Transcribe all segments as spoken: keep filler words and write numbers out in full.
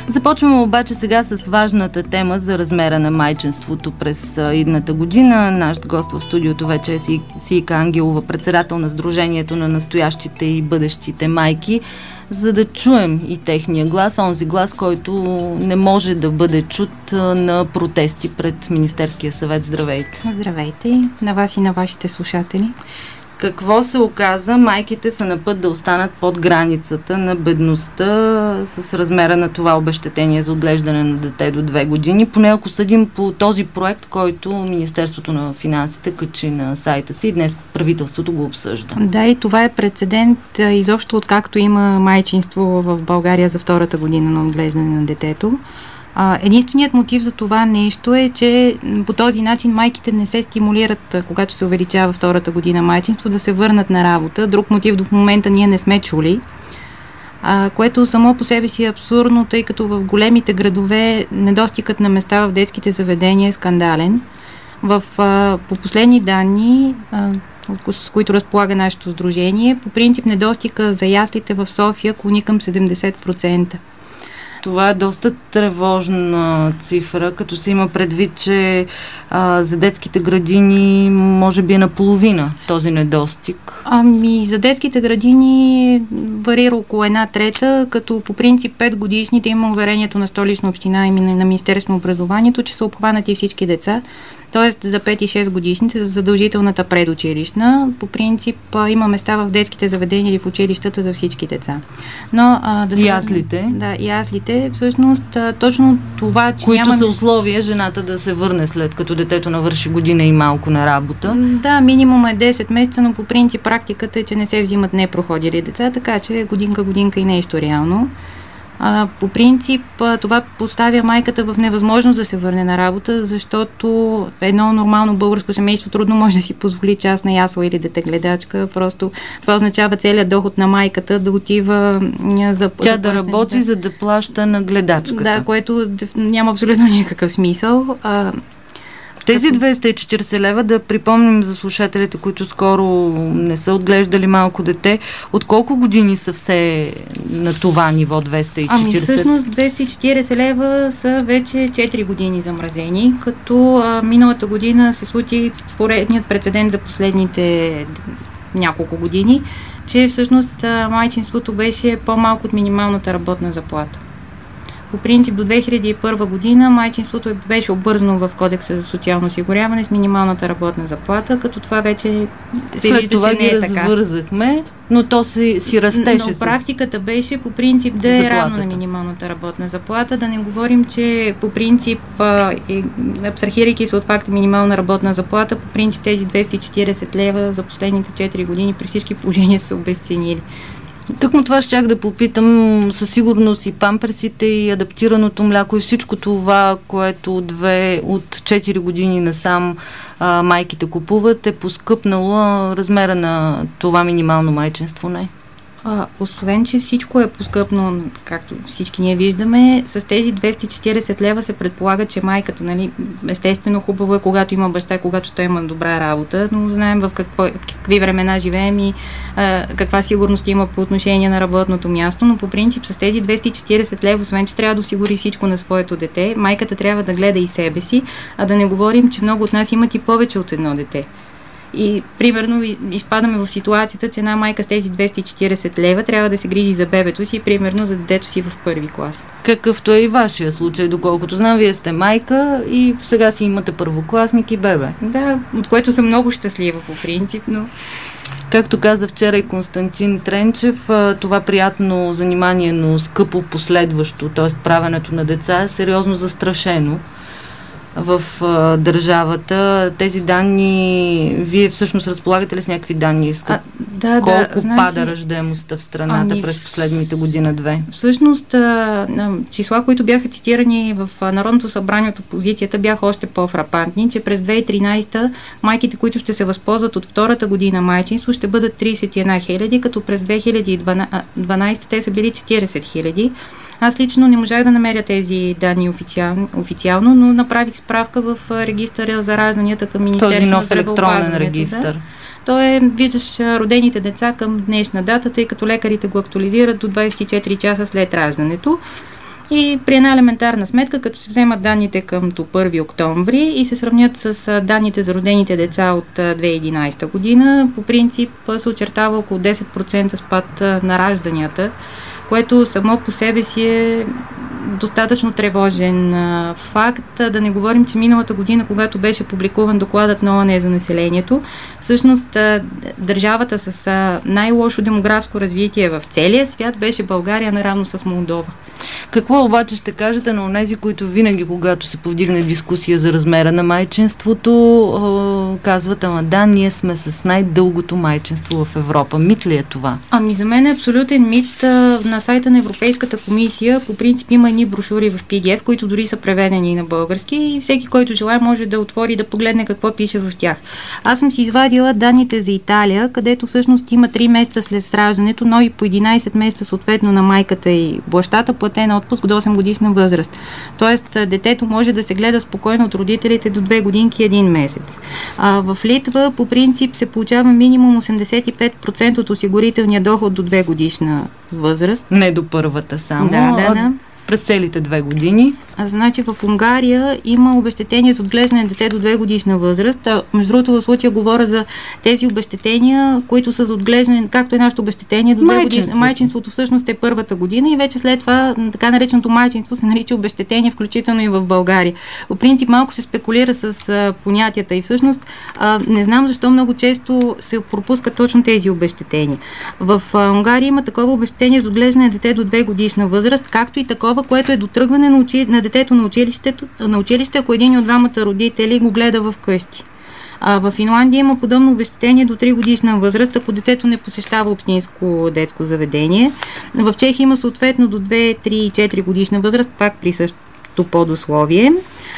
Започваме обаче сега с важната тема за размера на майчинството през идната година. Наш гост в студиото вече е Сийка Ангелова, председател на Сдружението на настоящите и бъдещите майки, за да чуем и техния глас, онзи глас, който не може да бъде чут на протести пред Министерския съвет. Здравейте! Здравейте на вас и на вашите слушатели. Какво се оказа? Майките са на път да останат под границата на бедността с размера на това обезщетение за отглеждане на дете до две години. Поне ако съдим по този проект, който Министерството на финансите качи на сайта си и днес правителството го обсъжда. Да, и това е прецедент изобщо откакто има майчинство в България за втората година на отглеждане на детето. Единственият мотив за това нещо е, че по този начин майките не се стимулират, когато се увеличава втората година майчинство, да се върнат на работа. Друг мотив до момента ние не сме чули, а, което само по себе си е абсурдно, тъй като в големите градове недостигът на места в детските заведения е скандален. В, а, по последни данни, а, с които разполага нашето сдружение, по принцип недостига за яслите в София клони към седемдесет процента. Това е доста тревожна цифра, като се има предвид, че а, за детските градини може би е наполовина този недостиг. Ами за детските градини варира около една трета, като по принцип пет годишните има уверението на Столична община и на Министерство на образованието, че са обхванати всички деца. Тоест за пет и шест годишните, за задължителната предучилищна, по принцип а, има места в детските заведения или в училищата за всички деца. Но, а, да яслите? Да, яслите. Всъщност а, точно това, че които няма... са условия жената да се върне след като детето навърши година и малко на работа. Да, минимум е десет месеца, но по принцип практиката е, че не се взимат непроходили деца, така че годинка, годинка и нещо реално. А, по принцип това поставя майката в невъзможност да се върне на работа, защото едно нормално българско семейство трудно може да си позволи частна ясла или детегледачка. Просто това означава целият доход на майката да отива за... Тя за да работи, да, за да плаща на гледачката. Да, което няма абсолютно никакъв смисъл. А, Тези двеста и четиридесет лева, да припомним за слушателите, които скоро не са отглеждали малко дете, от колко години са все на това ниво двеста и четиридесет? Ами всъщност двеста и четиридесет лева са вече четири години замразени, като а, миналата година се случи поредният прецедент за последните няколко години, че всъщност а, майчинството беше по-малко от минималната работна заплата. По принцип до две хиляди и първа година майчинството беше обвързано в Кодекса за социално осигуряване с минималната работна заплата, като това вече се след вижда, това че не е ги така. развързахме, но то си, си растеше. Но практиката беше по принцип да е равно на минималната работна заплата. Да не говорим, че по принцип, абстрахирайки се от факта минимална работна заплата, по принцип тези двеста и четиридесет лева за последните четири години при всички положения са се обезценили. Тъкмо това щях да попитам, със сигурност и памперсите, и адаптираното мляко, и всичко това, което две от четири години насам а, майките купуват, е поскъпнало. Размера на това минимално майчинство не? А, освен, че всичко е поскъпно, както всички ние виждаме, с тези двеста и четиридесет лева се предполага, че майката, нали, естествено хубаво е, когато има баща, когато той има добра работа, но знаем в, какво, в какви времена живеем и а, каква сигурност има по отношение на работното място, но по принцип с тези двеста и четиридесет лева, освен, че трябва да осигури всичко на своето дете, майката трябва да гледа и себе си, а да не говорим, че много от нас имат и повече от едно дете. И, примерно, изпадаме в ситуацията, че една майка с тези двеста и четиридесет лева трябва да се грижи за бебето си, примерно за детето си в първи клас. Какъвто е и вашия случай, доколкото знам, вие сте майка и сега си имате първокласник и бебе. Да, от което съм много щастлива по принцип, но... Както каза вчера и Константин Тренчев, това приятно занимание, но скъпо последващо, т.е. правенето на деца е сериозно застрашено в а, държавата. Тези данни, вие всъщност разполагате ли с някакви данни? А, да, колко да, значи, пада раждаемостта в страната ами, през последните година-две? Всъщност, а, числа, които бяха цитирани в Народното събрание от опозицията, бяха още по-фрапантни, че през две хиляди и тринадесета майките, които ще се възползват от втората година майчинство, ще бъдат тридесет и една хиляди, като през две хиляди и дванадесета те са били четиридесет хиляди. Аз лично не можах да намеря тези данни официално, официално, но направих справка в регистъра за ражданията към Министерството на здравеопазването. Този нов електронен регистър. Да. То е, виждаш родените деца към днешна дата, тъй като лекарите го актуализират до двадесет и четири часа след раждането. И при една елементарна сметка, като се вземат данните към първи октомври и се сравнят с данните за родените деца от две хиляди и единадесета година, по принцип се очертава около десет процента спад на ражданията, което само по себе си е достатъчно тревожен а, факт. Да не говорим, че миналата година, когато беше публикуван докладът на ООН за населението, всъщност а, държавата с а, най-лошо демографско развитие в целия свят беше България, наравно с Молдова. Какво обаче ще кажете на онези, които винаги, когато се повдигне дискусия за размера на майчинството, а, казват, ама да, ние сме с най-дългото майчинство в Европа. Мит ли е това? Ами за мен е абсолютен мит. А, на сайта на Европейската комисия по принцип има едни брошури в пи ди еф, които дори са преведени на български и всеки, който желая, може да отвори и да погледне какво пише в тях. Аз съм си извадила данните за Италия, където всъщност има три месеца след раждането, но и по единадесет месеца съответно на майката и бащата платен отпуск до осем годишна възраст. Тоест, детето може да се гледа спокойно от родителите до две годинки и един месец. А в Литва по принцип се получава минимум осемдесет и пет процента от осигурителния доход до две годишна възраст. Не до първата само. Да, да, да. През целите две години. А, значи в Унгария има обезщетение за отглеждане на дете до две годишна възраст. А, между другото, в случая говоря за тези обезщетения, които са за отглеждане, както е нашето обезщетение до две годишна. Майчинството всъщност е първата година и вече след това така нареченото майчинство се нарича обезщетение, включително и в България. По принцип малко се спекулира с а, понятията и всъщност а, не знам защо много често се пропускат точно тези обезщетения. В а, Унгария има такова обезщетение за отглеждане на дете до две годишна възраст, както и такова, което е до тръгване на, учи... на детето на училището, на училище, ако един от двамата родители го гледа в къщи. А, в Финландия има подобно обезщетение до три годишна възраст, ако детето не посещава общинско детско заведение. В Чехия има съответно до две, три и четири годишна възраст, пак при същото подусловие.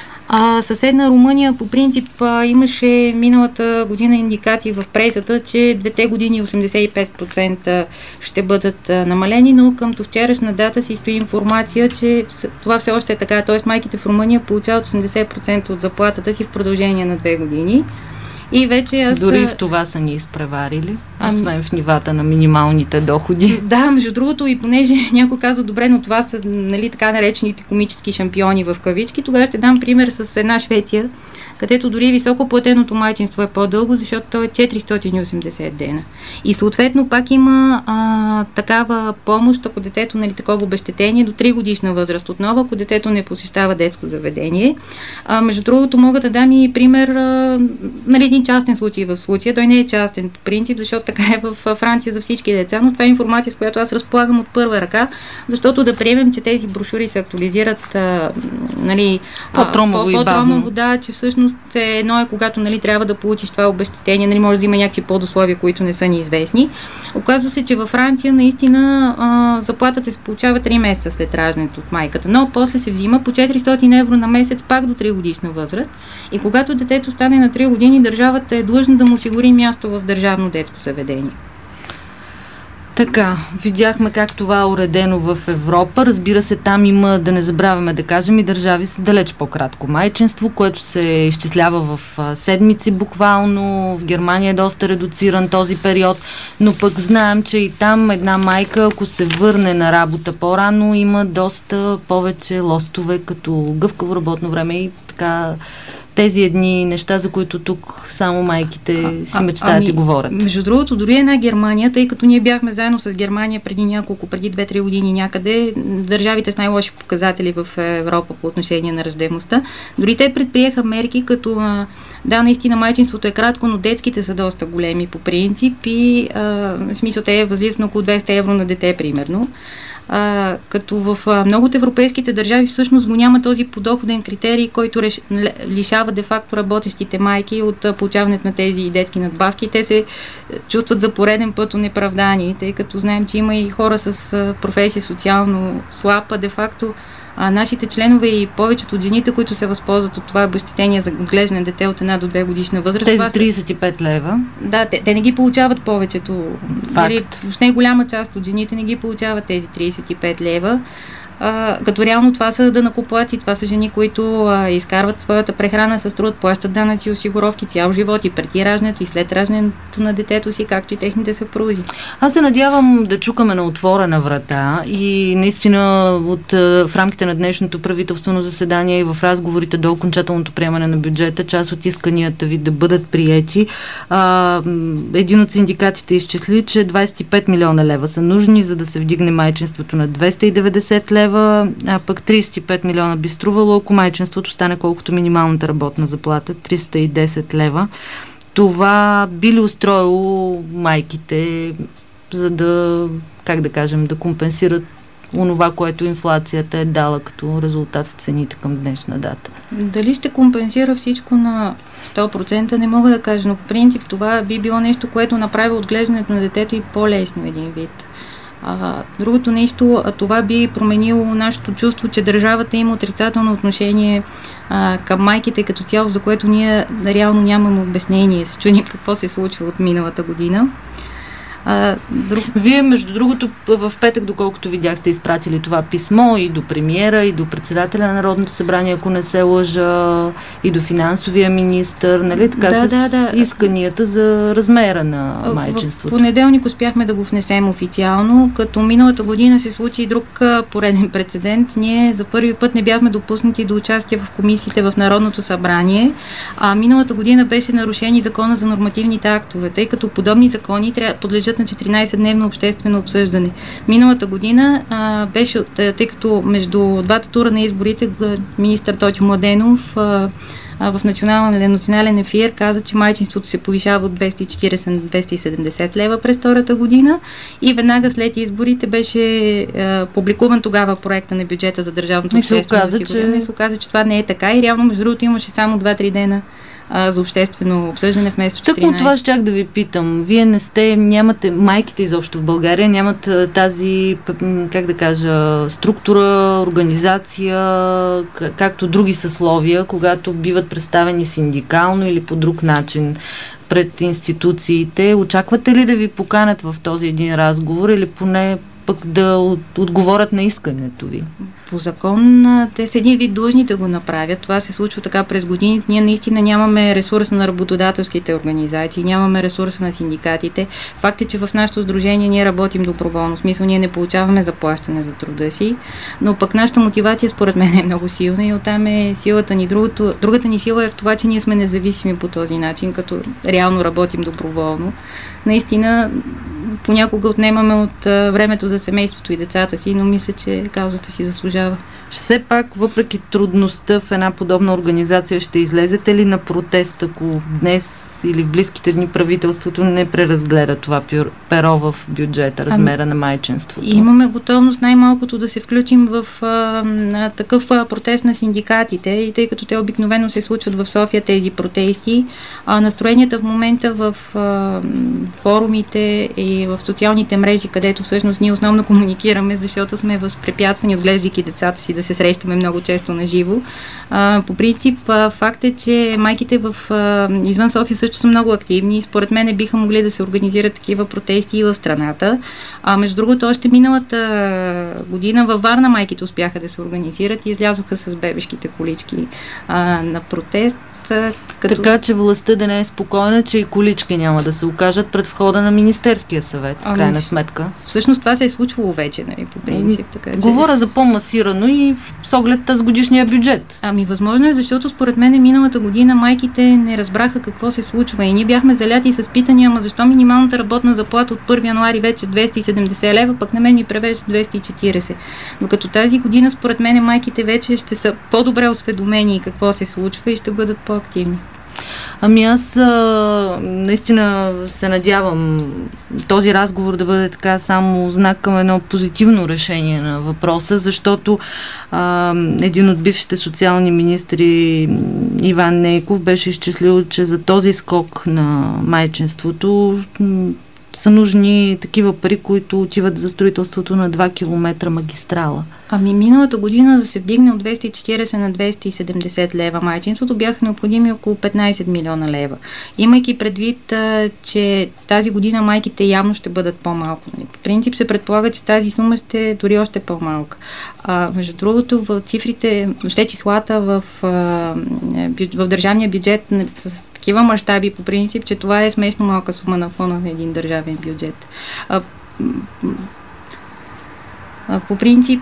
А, съседна Румъния по принцип а, имаше миналата година индикации в пресата, че двете години осемдесет и пет процента ще бъдат а, намалени, но към вчерашна дата си стои информация, че това все още е така, т.е. майките в Румъния получават осемдесет процента от заплатата си в продължение на две години. И вече аз... Дори в това са ни изпреварили, освен в нивата на минималните доходи. Да, между другото, и понеже някой казва, добре, но това са, нали, така наречените комически шампиони в кавички, тогава ще дам пример с една Швеция, където дори високо платеното майчинство е по-дълго, защото то е четиристотин и осемдесет дена. И съответно пак има а, такава помощ, ако детето, нали, такова обезщетение до три годишна възраст. Отново, ако детето не посещава детско заведение. А, между другото, мога да дам и пример, а, нали, един частен случай в случая. Той не е частен по принцип, защото така е в Франция за всички деца, но това е информация, с която аз разполагам от първа ръка, защото да приемем, че тези брошури се актуализират, а, нали, по-тромаво и бавно. Да, че всъщност едно е, когато, нали, трябва да получиш това обезщетение, нали, може да има някакви подусловия, които не са ни известни. Оказва се, че във Франция наистина а, заплатата се получава три месеца след раждането от майката, но после се взима по четиристотин евро на месец пак до три годишна възраст и когато детето стане на три години, държавата е длъжна да му осигури място в държавно детско заведение. Така, видяхме как това е уредено в Европа. Разбира се, там има, да не забравяме да кажем, и държави с далеч по-кратко майчинство, което се изчислява в седмици буквално. В Германия е доста редуциран този период, но пък знаем, че и там една майка, ако се върне на работа по-рано, има доста повече лостове, като гъвкаво работно време и така... Тези едни неща, за които тук само майките а, си мечтаят ами, и говорят. Между другото, дори една Германия, тъй като ние бяхме заедно с Германия преди няколко, преди две-три години някъде, държавите с най-лоши показатели в Европа по отношение на раждаемостта, дори те предприеха мерки, като да, наистина майчинството е кратко, но детските са доста големи по принцип и а, в смисъл те възлизат на около двеста евро на дете, примерно. А, като в а, много от европейските държави всъщност го няма този подоходен критерий, който реш, лишава де-факто работещите майки от а, получаването на тези детски надбавки. Те се чувстват за пореден път унеправдани, тъй като знаем, че има и хора с а, професия социално слаба, де-факто а нашите членове и повечето от жените, които се възползват от това обезщетение за отглеждане на дете от една до две годишна възраст. Тези тридесет и пет лева. Да, те, те не ги получават повечето. Факт. В не голяма част от жените не ги получават тези тридесет и пет лева. а, като реално това са данъкоплатци, това са жени, които а, изкарват своята прехрана с труд, плащат данъци и осигуровки цял живот и преди раждането и след раждането на детето си, както и техните съпрузи. Аз се надявам да чукаме на отворена врата и наистина от, в рамките на днешното правителствено заседание и в разговорите до окончателното приемане на бюджета, част от исканията ви да бъдат приети. А, един от синдикатите изчисли, че двадесет и пет милиона лева са нужни, за да се вдигне майчинството на двеста и деветдесет лева, а пък тридесет и пет милиона би струвало, ако майчинството стане колкото минималната работна заплата, триста и десет лева. Това би ли устроило майките, за да, как да кажем, да компенсират онова, което инфлацията е дала като резултат в цените към днешна дата? Дали ще компенсира всичко на сто процента, не мога да кажа, но по принцип това би било нещо, което направи отглеждането на детето и по-лесно един вид. А, другото нещо, а това би променило нашето чувство, че държавата има отрицателно отношение а, към майките като цяло, за което ние реално нямаме обяснение. Се чудим какво се случва от миналата година. А, друг... Вие, между другото, в петък, доколкото видях, сте изпратили това писмо и до премиера, и до председателя на Народното събрание, ако не се лъжа, и до финансовия министър, нали така, да, с да, да. исканията за размера на майчинството. В понеделник успяхме да го внесем официално, като миналата година се случи и друг пореден прецедент. Ние за първи път не бяхме допуснати до участие в комисиите в Народното събрание, а миналата година беше нарушен и закона за нормативните актове, тъй като подобни закони трябва подлежат на четиринадесетдневно обществено обсъждане. Миналата година а, беше, тъй като между двата тура на изборите министър Тотю Младенов а, а, в национален, национален ефир каза, че майчинството се повишава от двеста и четиридесет на двеста и седемдесет лева през втората година и веднага след изборите беше а, публикуван тогава проекта на бюджета за държавното обществено осигуряване. Че... се оказа, че това не е така и реално между другото имаше само два-три дена а, за обществено обсъждане вместо четиринадесет. Тъкмо това щях да ви питам. Вие не сте, нямате, майките изобщо в България нямат тази, как да кажа, структура, организация, както други съсловия, когато биват представени синдикално или по друг начин пред институциите. Очаквате ли да ви поканят в този един разговор или поне пък да от, отговорят на искането ви? По закон те са един вид длъжни да го направят. Това се случва така през годините. Ние наистина нямаме ресурса на работодателските организации, нямаме ресурса на синдикатите. Факт е, че в нашето сдружение ние работим доброволно. В смисъл, ние не получаваме заплащане за труда си, но пък нашата мотивация според мен е много силна и оттам е силата ни. Другото, другата ни сила е в това, че ние сме независими по този начин, като реално работим доброволно. Наистина, понякога отнемаме от а, времето за семейството и децата си, но мисля, че каузата си заслужава. Все пак, въпреки трудността в една подобна организация, ще излезете ли на протест, ако днес или в близките дни правителството не преразгледа това перо в бюджета, размера а, на майчинството? Имаме готовност най-малкото да се включим в а, на такъв а, протест на синдикатите, и тъй като те обикновено се случват в София тези протести, а настроенията в момента в а, форумите и в социалните мрежи, където всъщност ние основно комуникираме, защото сме възпрепятствани, отглеждайки децата си, да се срещаме много често на живо. А, по принцип, а, факт е, че майките в а, извън София също са много активни и според мен биха могли да се организират такива протести и в страната. А между другото, още миналата година във Варна майките успяха да се организират и излязоха с бебешките колички а, на протест. Като... Така че властта да не е спокойна, че и колички няма да се окажат пред входа на Министерския съвет, в крайна ами, сметка. Всъщност това се е случвало вече, нали, по принцип. Така, че... Говоря за по-масирано и с оглед тази годишния бюджет. Ами възможно е, защото според мен миналата година майките не разбраха какво се случва и ние бяхме заляти с питания, ама защо минималната работна заплата от първи януари вече двеста и седемдесет лева, пък на мен ми превежда двеста и четиридесет. Но като тази година според мен майките вече ще са по-добре осведомени какво се случва и ще бъдат по активни. Ами аз а, наистина се надявам този разговор да бъде така само знак към едно позитивно решение на въпроса, защото а, един от бившите социални министри, Иван Нейков, беше изчислил, че за този скок на майчинството са нужни такива пари, които отиват за строителството на два километра магистрала. Ами миналата година да се вдигне от двеста и четиридесет на двеста и седемдесет лева майчинството бяха необходими около петнадесет милиона лева. Имайки предвид, а, че тази година майките явно ще бъдат по-малко. По принцип се предполага, че тази сума ще е дори още по-малка. А, между другото, в цифрите, въобще числата в, в държавния бюджет с такива мащаби по принцип, че това е смешно малка сума на фона на един държавен бюджет. А, По принцип,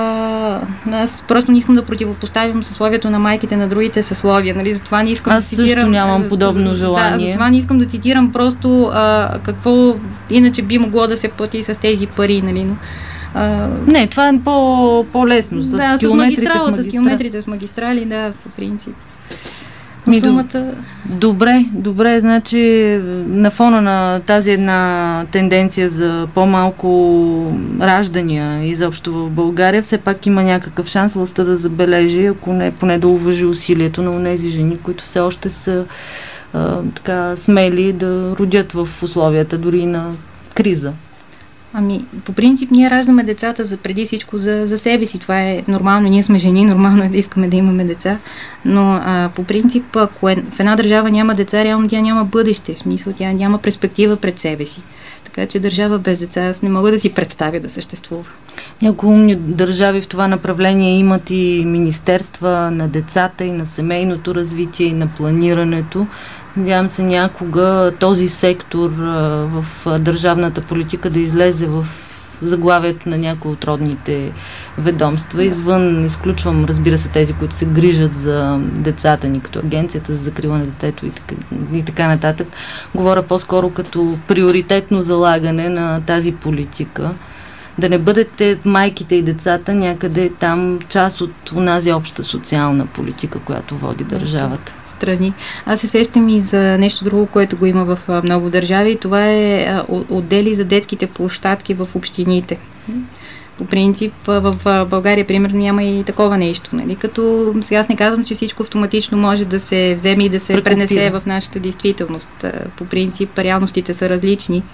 аз просто не искам да противопоставям съсловието на майките на другите съсловия. Нали? Затова не искам аз да цитирам... също нямам подобно за, желание. Да, затова не искам да цитирам просто а, какво иначе би могло да се плати с тези пари. Нали? Но, а... Не, това е по, по-лесно. С да, километрите с магистралата, магистра... с километрите с магистрали, да, по принцип. Ми, сумата... Добре, добре, значи на фона на тази една тенденция за по-малко раждания изобщо в България, все пак има някакъв шанс властта да забележи, ако не, поне да уважи усилието на тези жени, които все още са а, така смели да родят в условията дори на криза. Ами, по принцип, ние раждаме децата за преди всичко за, за себе си. Това е нормално. Ние сме жени, нормално е да искаме да имаме деца. Но а, по принцип, ако е, в една държава няма деца, реално тя няма бъдеще. В смисъл, тя няма перспектива пред себе си. Така че държава без деца, аз не мога да си представя да съществува. Някои умни държави в това направление имат и министерства на децата, и на семейното развитие, и на планирането. Надявам се някога този сектор а, в а, държавната политика да излезе в заглавието на някои от родните ведомства. Извън, изключвам, разбира се, тези, които се грижат за децата ни, като Агенцията за закрила на детето и така, и така нататък. Говоря по-скоро като приоритетно залагане на тази политика. Да не бъдете майките и децата някъде там част от онази обща социална политика, която води държавата. Страни. Аз се сещам и за нещо друго, което го има в много държави. Това е отдели за детските площадки в общините. По принцип, в България, примерно, няма и такова нещо. Нали? Като сега аз не казвам, че всичко автоматично може да се вземе и да се Прекопира. пренесе в нашата действителност. По принцип, реалностите са различни.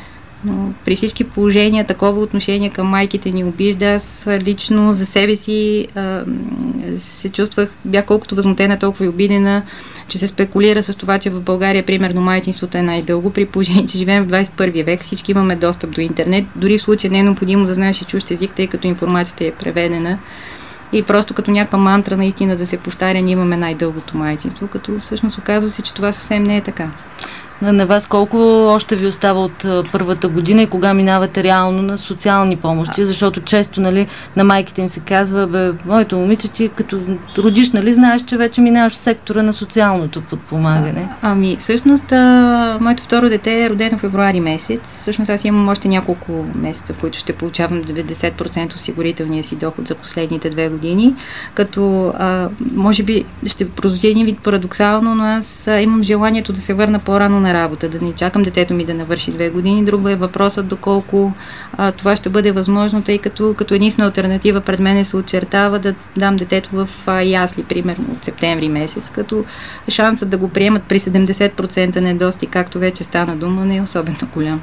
Но при всички положения такова отношение към майките ни обижда. Аз лично за себе си а, се чувствах, бях колкото възмутена, толкова и обидена, че се спекулира с това, че в България, примерно, майчинството е най-дълго, при положение, че живеем в двадесет и първи век, всички имаме достъп до интернет, дори в случай не е необходимо да знаеш и чужд език, тъй като информацията е преведена. И просто като някаква мантра наистина да се повтаря, ние имаме най-дългото майчинство, като всъщност оказва се, че това съвсем не е така. На вас колко още ви остава от първата година и кога минавате реално на социални помощи? Защото често, нали, на майките им се казва, бе, моето момиче, ти като родиш, нали, знаеш, че вече минаваш в сектора на социалното подпомагане. А, ами, всъщност, а, моето второ дете е родено в февруари месец. Всъщност аз имам още няколко месеца, в които ще получавам деветдесет процента осигурителния си доход за последните две години, като а, може би ще прозвучи един вид парадоксално, но аз а, имам желанието да се върна по-рано на работа, да не чакам детето ми да навърши две години. Друго е въпросът доколко а, това ще бъде възможно, тъй като като единствена алтернатива пред мен се очертава да дам детето в а, ясли, примерно от септември месец, като шансът да го приемат при седемдесет процента недостиг, както вече стана дума, не е особено голям.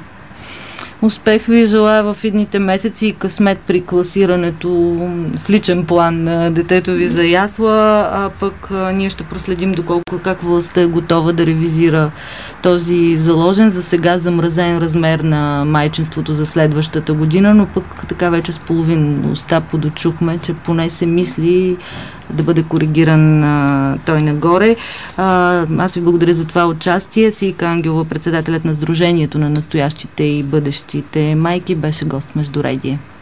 Успех ви желая в идните месеци и късмет при класирането в личен план на детето ви за ясла, а пък а, ние ще проследим доколко как властта е готова да ревизира този заложен, за сега замразен размер на майчинството за следващата година, но пък така вече с половин уста подочухме, че поне се мисли да бъде коригиран а, той нагоре. А, аз ви благодаря за това участие. Сийка Ангелова, председателят на Сдружението на настоящите и бъдещите майки, беше гост Междуредие.